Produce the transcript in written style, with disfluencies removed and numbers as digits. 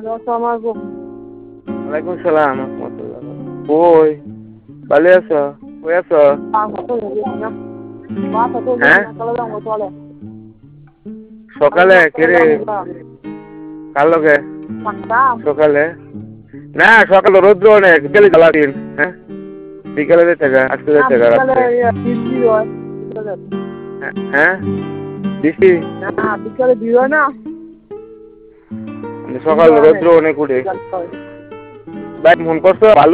ওয়ালাইকুম সালাম রহমতুল্লাহ। কই ভালো আছো? কই আছো? হ্যাঁ সকালে কেরে কার লগে সকালে না সকালে রৌদ্র অনেক বিকেলে জ্বালা দিন। হ্যাঁ বিকেলে যেতে গা আজকে যেতে গা রাত্রে। হ্যাঁ বৃষ্টি সকাল রৌদ্র অনেক উঠে ভাই ফোন করছো ভালো